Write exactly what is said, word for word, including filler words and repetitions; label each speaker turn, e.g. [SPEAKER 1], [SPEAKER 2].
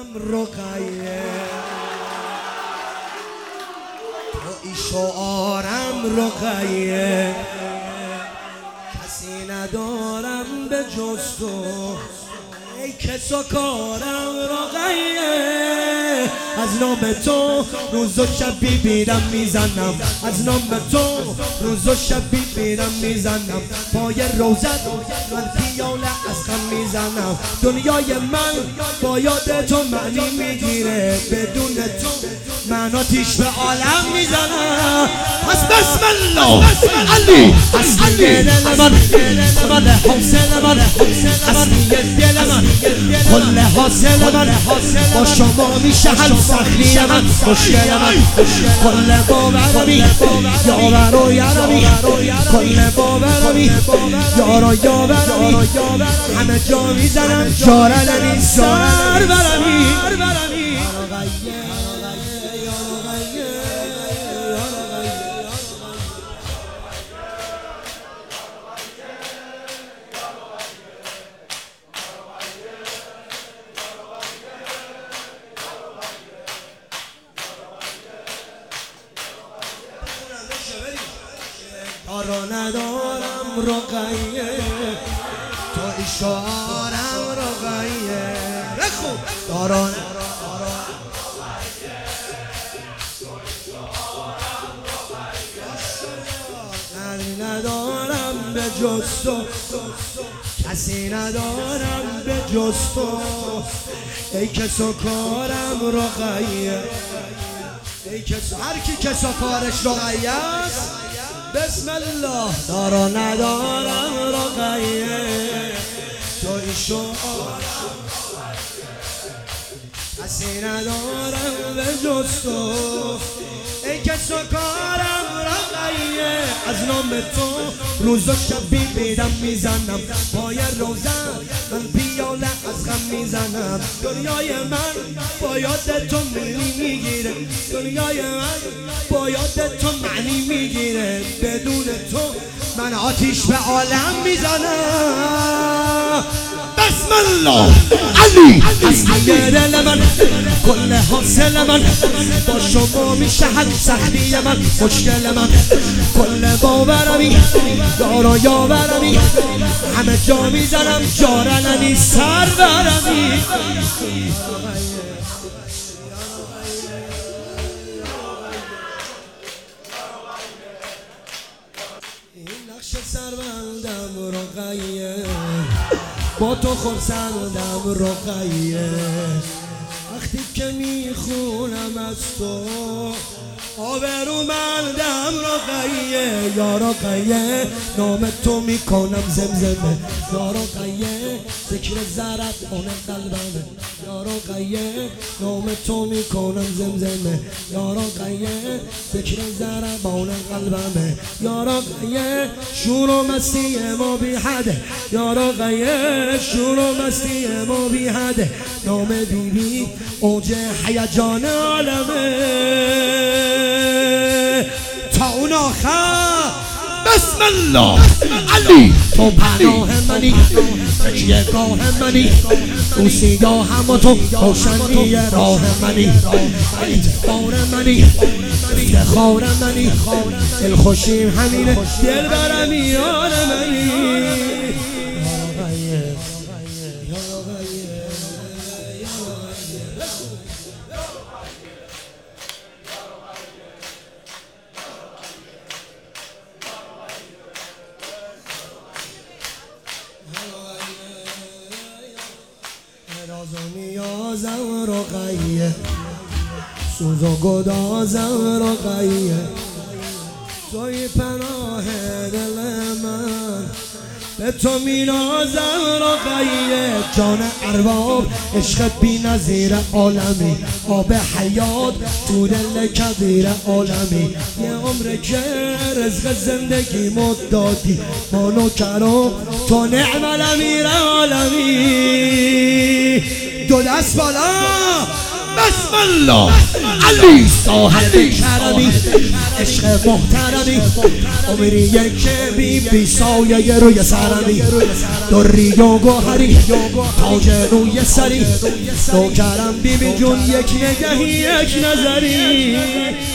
[SPEAKER 1] رقیه توی شعارم رقیه کسی ندارم به جز تو ای کس و کارم رقیه از نام تو روز و شب بیرم میزنم از نام تو روز و شب بیرم میزنم پای روزت من پیاله از خم میزنم دنیای من با یاد تو معنی میگیره بدون تو من آتیش به عالم میزنم پس بسم الله علی اصلی دل من من حسین من اصلی دل من کل حاصل من با شما میشه حل سختی من مشکل من کل باورمی یاور و یارمی کل باورمی یارا یاورمی همه جا میزنم جارلنی سر برمی کارو ندارم رقیه توی شعارم رقیه بخون کارو ندارم به جز تو کسی ندارم به جز تو ای کس و کارم رقیه ای کس هر کی کس و کارش رقیه است بسم الله دارا ندارم رقیه توی شعارم کسی ندارم به جز تو ای کس و کارم رقیه از نام تو روز و شب بیرم میزنم پای روزم من پیاله از غم میزنم دنیای من با یاد تو معنی میگیره دنیای من با یاد تو معنی میگیره بدون تو من آتیش به عالم میزنم بسم الله علی اصلی دل من کل حاصل من با شما میشه حل سختی من مشکل من کل باورمی دارا یاورمی همه جا میزنم جارلنی سر برمی این نقش سربندم رقیه با تو خورسندم رقیه وقتی که میخونم از تو آبرومندم رقیه یا رقیه نام تو میکنم زمزمه یا رقیه ذکر زرت آن قلبمه یا رقیه نام تو میکنم زمزمه یا رقیه ذکر زرت آن قلبمه یا رقیه شور و مستی ما بی حده یا رقیه شور و مستی ما بی حده نام بیبی اوج هیجان عالمه تا اون آخر بسم الله علی تو پناه منی تکیه گاه منی دوستیگاه و تو روشنی راه منی اعتبار منی افتخار منی دلخوشیم همینه دل برم یار منی راز و نیازم رقیه سوز و گدازم رقیه توی پناه دل من به تو مینازم رقیه جان ارباب عشق بی نظیر عالمی آب حیات تو دل کبیر عالمی یه عمر که رزق زندگی مد دادی ما نوکرم تو نعم الامیر عالمی دو دست بالا بسم الله علی صاحب کرمی عشق محترمی عمری که بی بی سایه روی سرمی دری و گوهری تاج روی سری نوکرم بی بی جون یک نگهی یک نظری